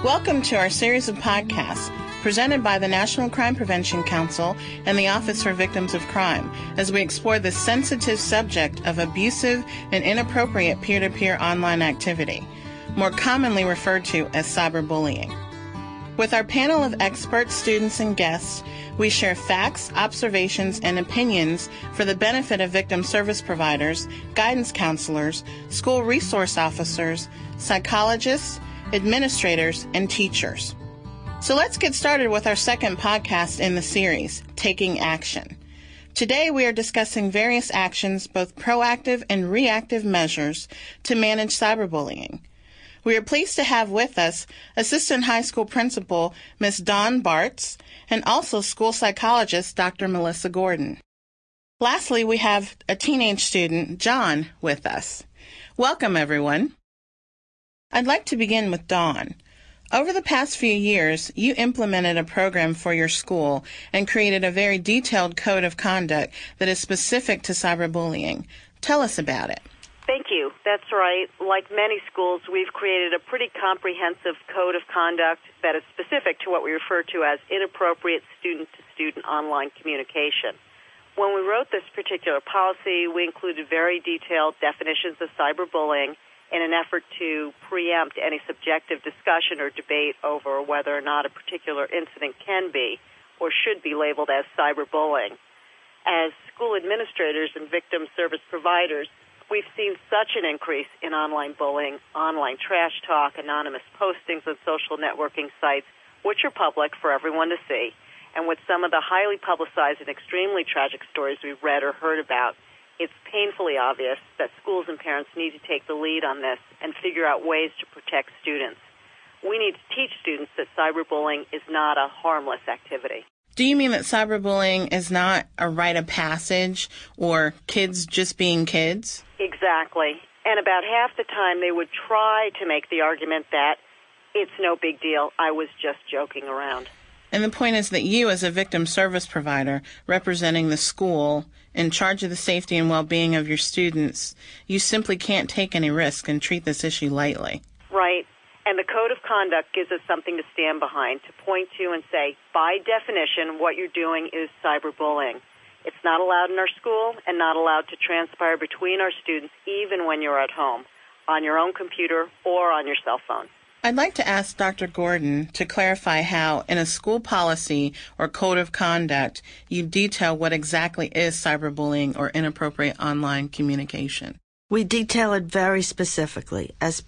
Welcome to our series of podcasts presented by the National Crime Prevention Council and the Office for Victims of Crime as we explore the sensitive subject of abusive and inappropriate peer-to-peer online activity, more commonly referred to as cyberbullying. With our panel of experts, students, and guests, we share facts, observations, and opinions for the benefit of victim service providers, guidance counselors, school resource officers, psychologists, administrators, and teachers. So let's get started with our second podcast in the series, Taking Action. Today we are discussing various actions, both proactive and reactive measures, to manage cyberbullying. We are pleased to have with us Assistant High School Principal Ms. Dawn Bartz and also school psychologist Dr. Melissa Gordon. Lastly, we have a teenage student, John, with us. Welcome, everyone. I'd like to begin with Dawn. Over the past few years, you implemented a program for your school and created a very detailed code of conduct that is specific to cyberbullying. Tell us about it. Thank you. That's right. Like many schools, we've created a pretty comprehensive code of conduct that is specific to what we refer to as inappropriate student-to-student online communication. When we wrote this particular policy, we included very detailed definitions of cyberbullying in an effort to preempt any subjective discussion or debate over whether or not a particular incident can be or should be labeled as cyberbullying. As school administrators and victim service providers, we've seen such an increase in online bullying, online trash talk, anonymous postings on social networking sites, which are public for everyone to see. And with some of the highly publicized and extremely tragic stories we've read or heard about, it's painfully obvious that schools and parents need to take the lead on this and figure out ways to protect students. We need to teach students that cyberbullying is not a harmless activity. Do you mean that cyberbullying is not a rite of passage or kids just being kids? Exactly. And about half the time they would try to make the argument that it's no big deal, I was just joking around. And the point is that you, as a victim service provider representing the school in charge of the safety and well-being of your students, you simply can't take any risk and treat this issue lightly. Right. And the code of conduct gives us something to stand behind, to point to and say, by definition, what you're doing is cyberbullying. It's not allowed in our school and not allowed to transpire between our students, even when you're at home, on your own computer or on your cell phone. I'd like to ask Dr. Gordon to clarify how, in a school policy or code of conduct, you detail what exactly is cyberbullying or inappropriate online communication. We detail it very specifically as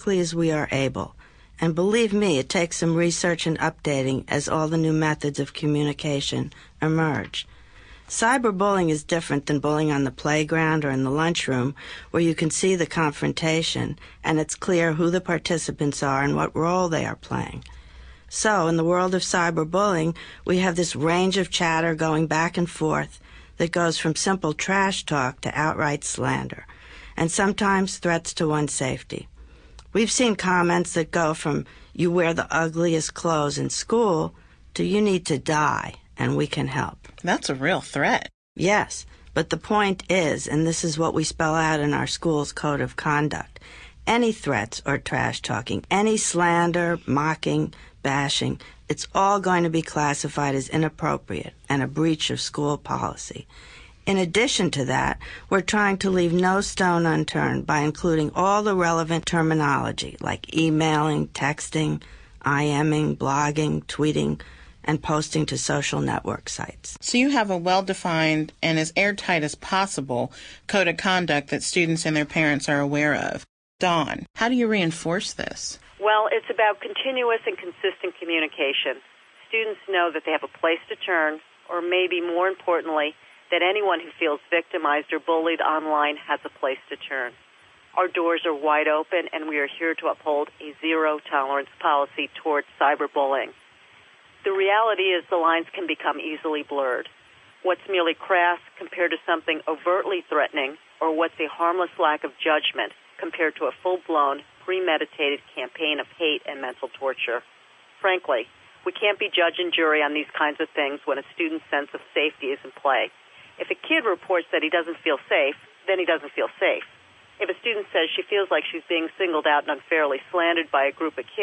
we are able. And believe me, it takes some research and updating as all the new methods of communication emerge. Cyberbullying is different than bullying on the playground or in the lunchroom, where you can see the confrontation and it's clear who the participants are and what role they are playing. So, in the world of cyberbullying, we have this range of chatter going back and forth that goes from simple trash talk to outright slander, and sometimes threats to one's safety. We've seen comments that go from, "You wear the ugliest clothes in school," to "You need to die, and we can help." That's a real threat. Yes, but the point is, and this is what we spell out in our school's code of conduct, any threats or trash talking, any slander, mocking, bashing, it's all going to be classified as inappropriate and a breach of school policy. In addition to that, we're trying to leave no stone unturned by including all the relevant terminology like emailing, texting, IMing, blogging, tweeting, and posting to social network sites. So you have a well-defined and as airtight as possible code of conduct that students and their parents are aware of. Dawn, how do you reinforce this? Well, it's about continuous and consistent communication. Students know that they have a place to turn, or maybe more importantly, that anyone who feels victimized or bullied online has a place to turn. Our doors are wide open, and we are here to uphold a zero-tolerance policy towards cyberbullying. The reality is the lines can become easily blurred. What's merely crass compared to something overtly threatening, or what's a harmless lack of judgment compared to a full-blown, premeditated campaign of hate and mental torture. Frankly, we can't be judge and jury on these kinds of things when a student's sense of safety is in play. If a kid reports that he doesn't feel safe, then he doesn't feel safe. If a student says she feels like she's being singled out and unfairly slandered by a group of kids,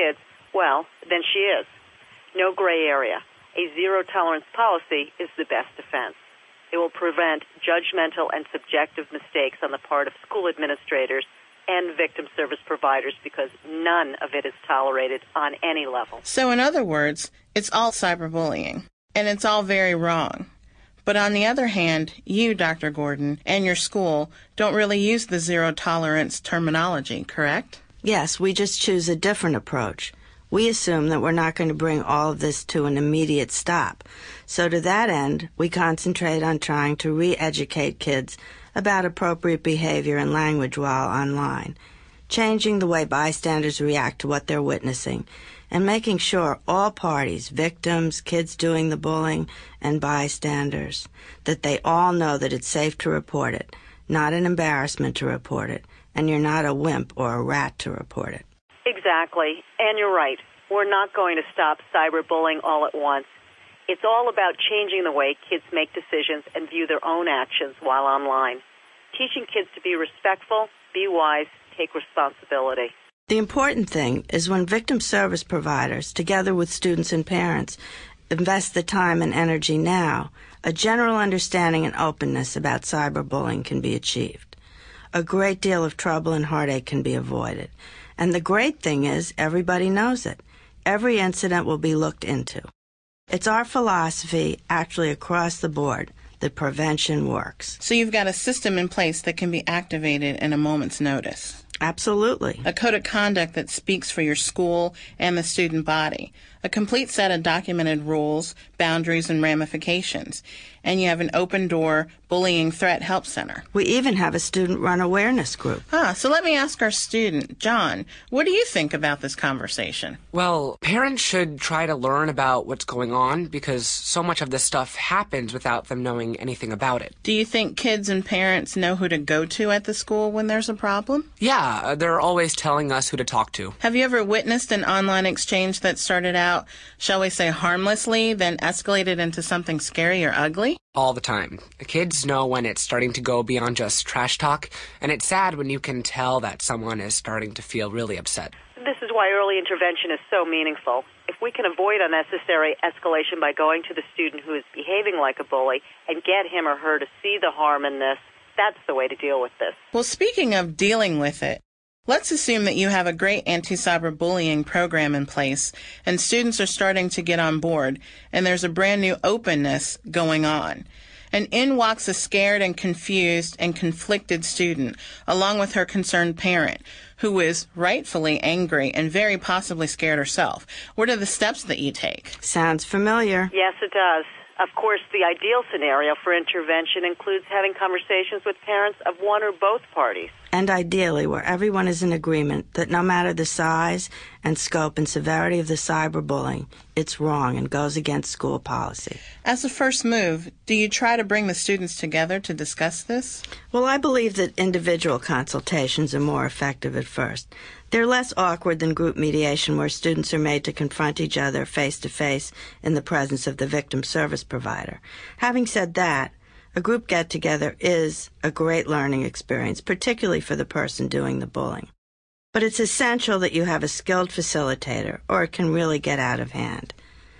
Well, then she is. No gray area. A zero-tolerance policy is the best defense. It will prevent judgmental and subjective mistakes on the part of school administrators and victim service providers because none of it is tolerated on any level. So in other words, it's all cyberbullying, and it's all very wrong. But on the other hand, you, Dr. Gordon, and your school don't really use the zero-tolerance terminology, correct? Yes, we just choose a different approach. We assume that we're not going to bring all of this to an immediate stop. So to that end, we concentrate on trying to re-educate kids about appropriate behavior and language while online, changing the way bystanders react to what they're witnessing, and making sure all parties, victims, kids doing the bullying, and bystanders, that they all know that it's safe to report it, not an embarrassment to report it, and you're not a wimp or a rat to report it. Exactly. And you're right. We're not going to stop cyberbullying all at once. It's all about changing the way kids make decisions and view their own actions while online. Teaching kids to be respectful, be wise, take responsibility. The important thing is when victim service providers, together with students and parents, invest the time and energy now, a general understanding and openness about cyberbullying can be achieved. A great deal of trouble and heartache can be avoided. And the great thing is everybody knows it. Every incident will be looked into. It's our philosophy, actually across the board, that prevention works. So you've got a system in place that can be activated in a moment's notice. Absolutely. A code of conduct that speaks for your school and the student body. A complete set of documented rules, boundaries, and ramifications. And you have an open-door bullying threat help center. We even have a student-run awareness group. So let me ask our student, John, what do you think about this conversation? Well, parents should try to learn about what's going on because so much of this stuff happens without them knowing anything about it. Do you think kids and parents know who to go to at the school when there's a problem? Yeah, they're always telling us who to talk to. Have you ever witnessed an online exchange that started out, shall we say, harmlessly, then escalated into something scary or ugly? All the time. Kids know when it's starting to go beyond just trash talk, and it's sad when you can tell that someone is starting to feel really upset. This is why early intervention is so meaningful. If we can avoid unnecessary escalation by going to the student who is behaving like a bully and get him or her to see the harm in this, that's the way to deal with this. Well, speaking of dealing with it, let's assume that you have a great anti-cyberbullying program in place and students are starting to get on board and there's a brand new openness going on. And in walks a scared and confused and conflicted student along with her concerned parent who is rightfully angry and very possibly scared herself. What are the steps that you take? Sounds familiar. Yes, it does. Of course, the ideal scenario for intervention includes having conversations with parents of one or both parties. And ideally, where everyone is in agreement that no matter the size and scope and severity of the cyberbullying, it's wrong and goes against school policy. As a first move, do you try to bring the students together to discuss this? Well, I believe that individual consultations are more effective at first. They're less awkward than group mediation where students are made to confront each other face-to-face in the presence of the victim service provider. Having said that, a group get-together is a great learning experience, particularly for the person doing the bullying. But it's essential that you have a skilled facilitator, or it can really get out of hand.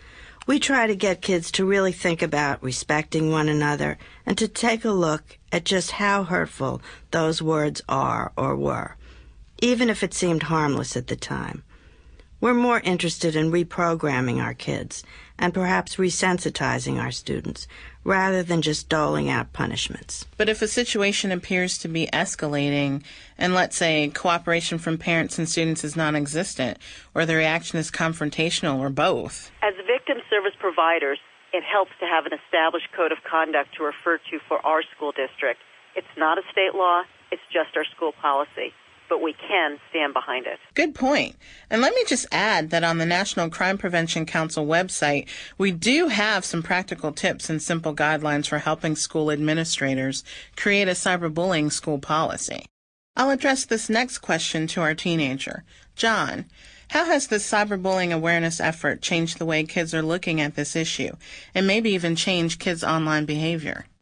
We try to get kids to really think about respecting one another and to take a look at just how hurtful those words are or were, even if it seemed harmless at the time. We're more interested in reprogramming our kids and perhaps resensitizing our students rather than just doling out punishments. But if a situation appears to be escalating and, let's say, cooperation from parents and students is non-existent or the reaction is confrontational or both? As victim service providers, it helps to have an established code of conduct to refer to for our school district. It's not a state law, it's just our school policy. But we can stand behind it. Good point. And let me just add that on the National Crime Prevention Council website, we do have some practical tips and simple guidelines for helping school administrators create a cyberbullying school policy. I'll address this next question to our teenager. John, how has this cyberbullying awareness effort changed the way kids are looking at this issue and maybe even changed kids' online behavior?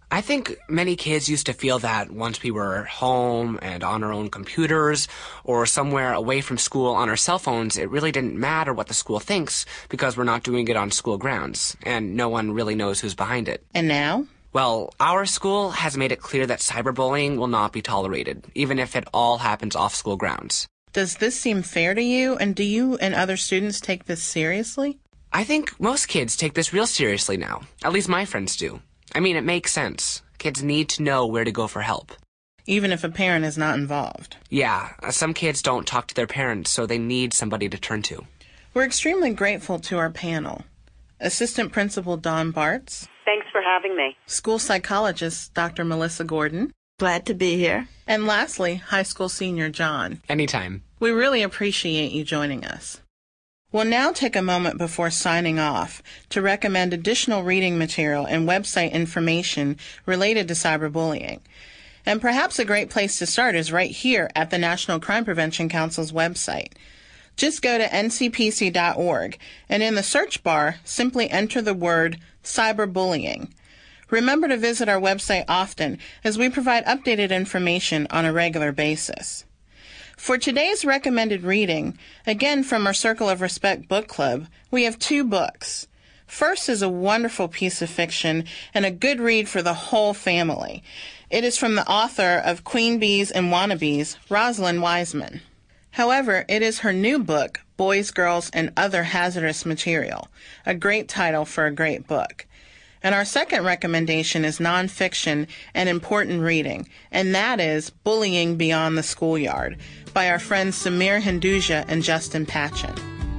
I think many kids used to feel that once we were home and on our own computers or somewhere away from school on our cell phones, it really didn't matter what the school thinks because we're not doing it on school grounds, and no one really knows who's behind it. And now? Well, our school has made it clear that cyberbullying will not be tolerated, even if it all happens off school grounds. Does this seem fair to you, and do you and other students take this seriously? I think most kids take this real seriously now. At least my friends do. I mean, it makes sense. Kids need to know where to go for help. Even if a parent is not involved. Yeah, some kids don't talk to their parents, so they need somebody to turn to. We're extremely grateful to our panel. Assistant Principal Dawn Bartz. Thanks for having me. School Psychologist Dr. Melissa Gordon. Glad to be here. And lastly, High School Senior John. Anytime. We really appreciate you joining us. We'll now take a moment before signing off to recommend additional reading material and website information related to cyberbullying. And perhaps a great place to start is right here at the National Crime Prevention Council's website. Just go to ncpc.org and in the search bar, simply enter the word cyberbullying. Remember to visit our website often as we provide updated information on a regular basis. For today's recommended reading, again from our Circle of Respect book club, we have 2 books. First is a wonderful piece of fiction and a good read for the whole family. It is from the author of Queen Bees and Wannabes, Rosalind Wiseman. However, it is her new book, Boys, Girls, and Other Hazardous Material, a great title for a great book. And our second recommendation is nonfiction and important reading, and that is Bullying Beyond the Schoolyard by our friends Samir Hinduja and Justin Patchen.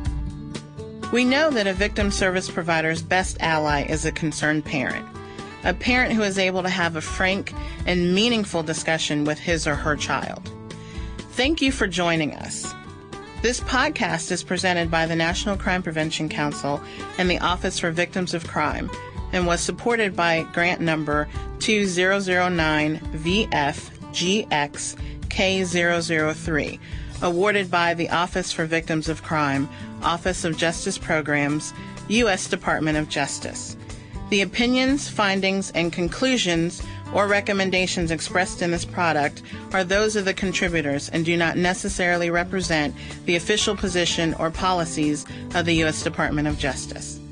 We know that a victim service provider's best ally is a concerned parent, a parent who is able to have a frank and meaningful discussion with his or her child. Thank you for joining us. This podcast is presented by the National Crime Prevention Council and the Office for Victims of Crime, and was supported by grant number 2009-VFGX-K003, awarded by the Office for Victims of Crime, Office of Justice Programs, U.S. Department of Justice. The opinions, findings, and conclusions or recommendations expressed in this product are those of the contributors and do not necessarily represent the official position or policies of the U.S. Department of Justice.